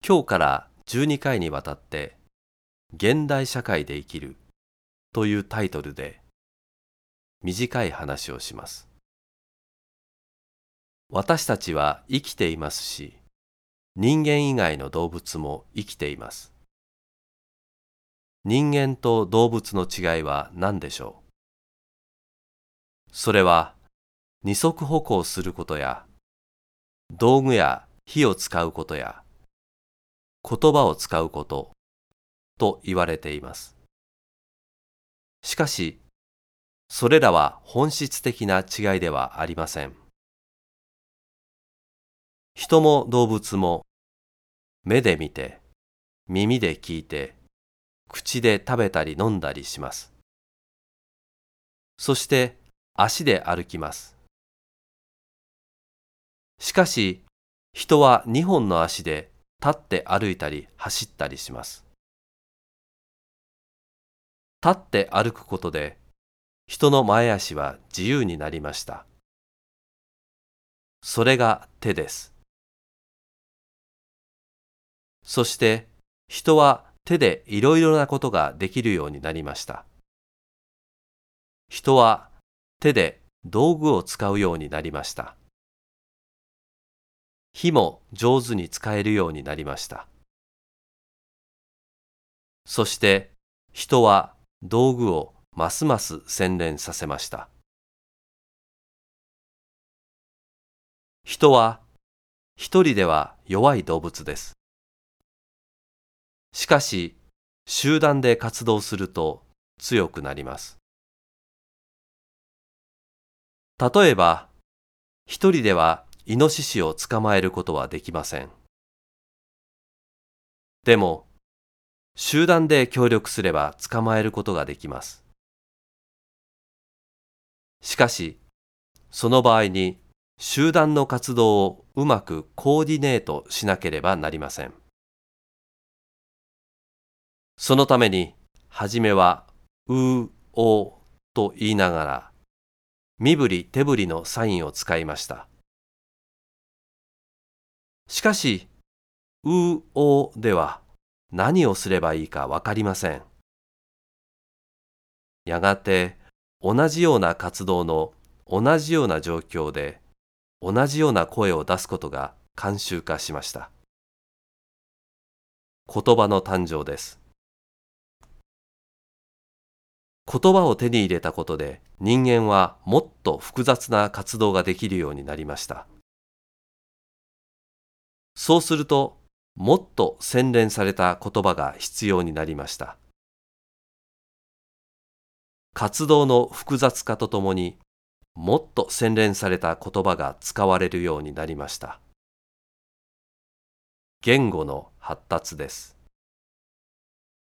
今日から12回にわたって現代社会で生きるというタイトルで短い話をします。私たちは生きていますし、人間以外の動物も生きています。人間と動物の違いは何でしょう？それは二足歩行することや、道具や火を使うことや、言葉を使うことと言われています。しかし、それらは本質的な違いではありません。人も動物も目で見て、耳で聞いて、口で食べたり飲んだりします。そして足で歩きます。しかし、人は2本の足で立って歩いたり走ったりします。立って歩くことで、人の前足は自由になりました。それが手です。そして、人は手でいろいろなことができるようになりました。人は手で道具を使うようになりました。火も上手に使えるようになりました。そして人は道具をますます洗練させました。人は一人では弱い動物です。しかし、集団で活動すると強くなります。例えば、一人ではイノシシを捕まえることはできません。でも、集団で協力すれば捕まえることができます。しかし、その場合に集団の活動をうまくコーディネートしなければなりません。そのために、はじめは、おと言いながら、身振り手振りのサインを使いました。しかし、おでは何をすればいいかわかりません。やがて、同じような活動の同じような状況で、同じような声を出すことが慣習化しました。言葉の誕生です。言葉を手に入れたことで、人間はもっと複雑な活動ができるようになりました。そうすると、もっと洗練された言葉が必要になりました。活動の複雑化とともに、もっと洗練された言葉が使われるようになりました。言語の発達です。